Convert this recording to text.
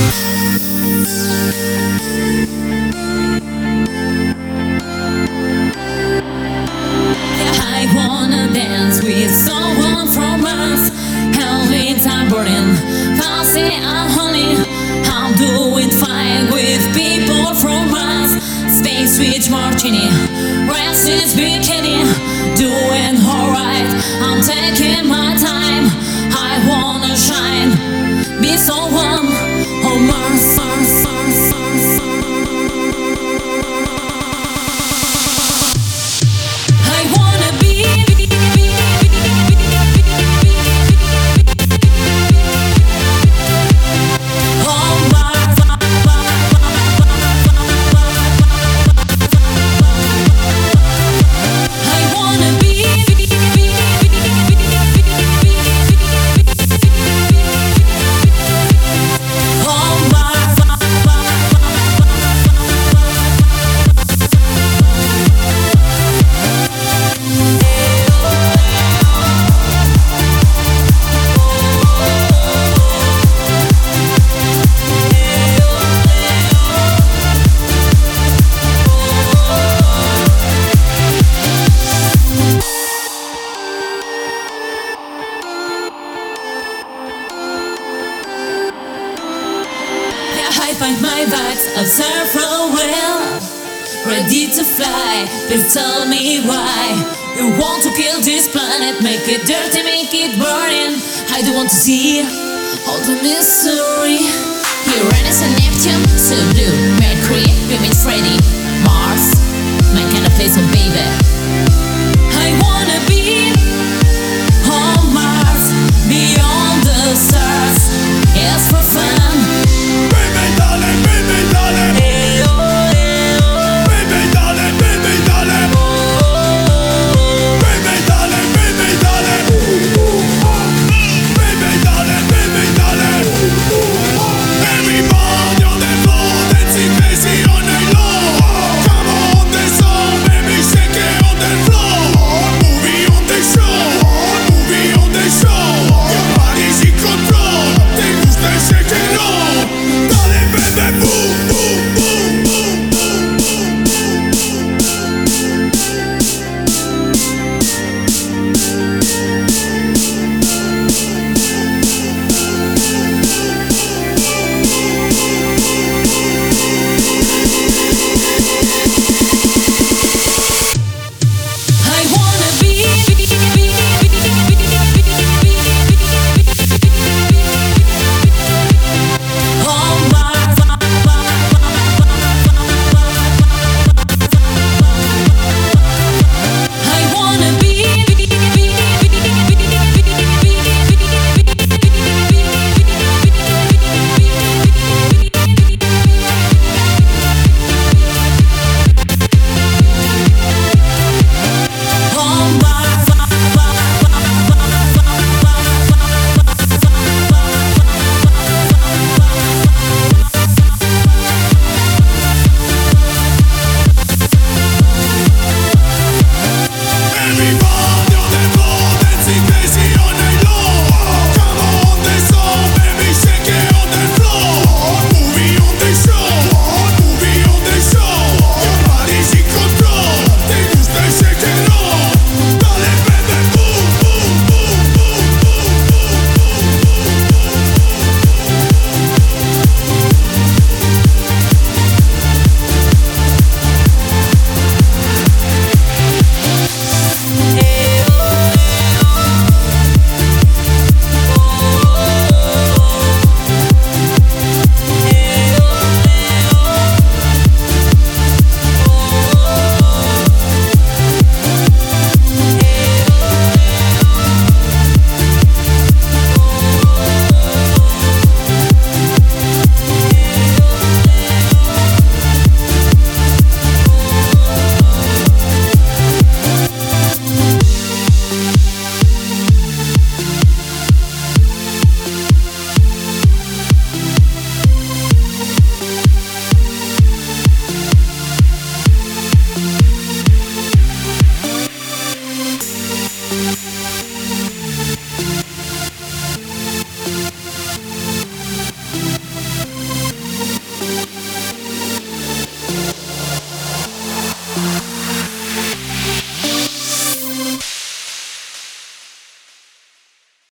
I wanna dance with someone from Mars. Heavy tambourine, fancy and honey. I'm doing fine with people from Mars. Space with martini, restless bikini. Doing alright, I'm taking my time. I wanna shine, be someone on Mars. I wanna be on Mars. I wanna be on Mars. I find my bags, observe for well, ready to fly. Please tell me why you want to kill this planet, make it dirty, make it burning. I don't want to see all the mystery. Uranus and Neptune, so blue, Mercury, we meet Freddy, Mars, my kind of place, oh baby. I wanna be on Mars, beyond the stars. It's for fun. Baby, darling, baby, darling. Hey, oh, hey, oh. Baby, darling, baby, darling. Baby, darling, baby, darling. Baby, darling, baby, darling. Everybody on the floor, dancing crazy all night long. Come on, dance on, baby, shake it on the floor. Movie on the show, movie on the show. Your body's in control, te gusta shake it on. Dale, baby, boom.